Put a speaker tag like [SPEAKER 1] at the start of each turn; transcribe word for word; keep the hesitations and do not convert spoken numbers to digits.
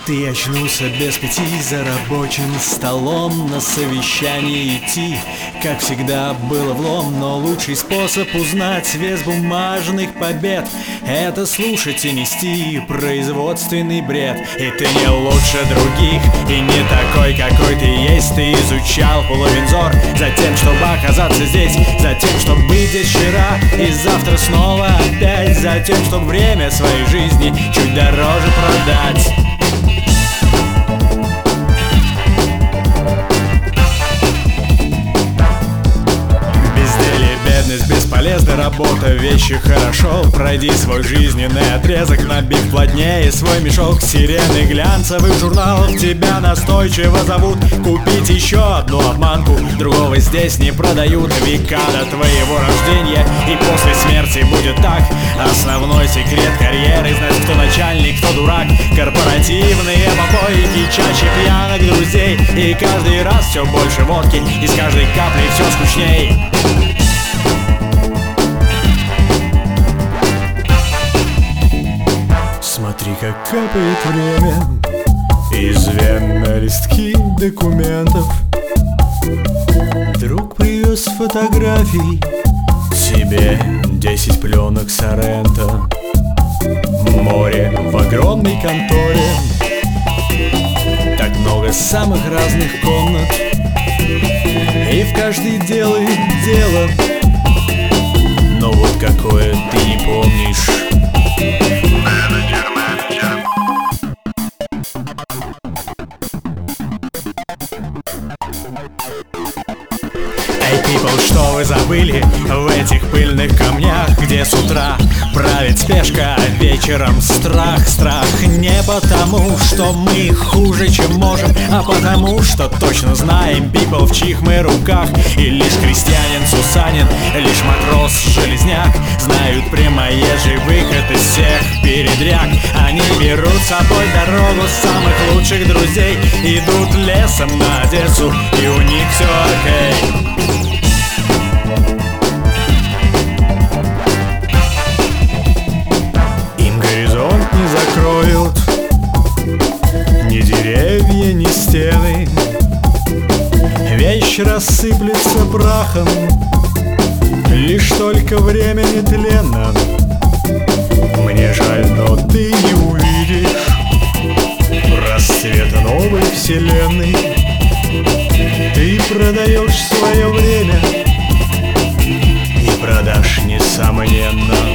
[SPEAKER 1] Ты очнулся без пяти за рабочим столом, на совещание идти, как всегда, было влом. Но лучший способ узнать вес бумажных побед — это слушать и нести производственный бред. И ты не лучше других, и не такой, какой ты есть. Ты изучал полувинзор за тем, чтобы оказаться здесь, за тем, чтобы быть здесь вчера и завтра снова опять, за тем, чтобы время своей жизни чуть дороже продать. Бесполезная работа, вещи хорошо. Пройди свой жизненный отрезок, набив плотнее свой мешок. Сирены глянцевых журналов тебя настойчиво зовут купить еще одну обманку. Другого здесь не продают. Века до твоего рождения и после смерти будет так. Основной секрет карьеры — знать, кто начальник, кто дурак. Корпоративные попойки, чаще пьяных друзей. И каждый раз все больше водки, и с каждой каплей все скучней. Смотри, как капает время из вен на листки документов. Друг привез фотографий тебе десять пленок Соренто. Море в огромной конторе, так много самых разных комнат, и в каждой делает дело. Но вот какое ты не помнишь. Эй, people, что вы забыли в этих пыльных камнях, где с утра правит спешка, а вечером страх? Страх не потому, что мы хуже, чем можем, а потому, что точно знаем, people, в чьих мы руках. И лишь крестьянин Сусанин, лишь матрос Железняк знают прямоезжий выход из всех передряг. Они берут с собой дорогу самых лучших друзей, идут лесом на Одессу, и у них все окей. Им горизонт не закроют ни деревья, ни стены. Вещь рассыплется прахом, лишь только время нетленно. Мне жаль, но ты не увидишь расцвета новой вселенной. Ты продаешь свое время и продашь, несомненно.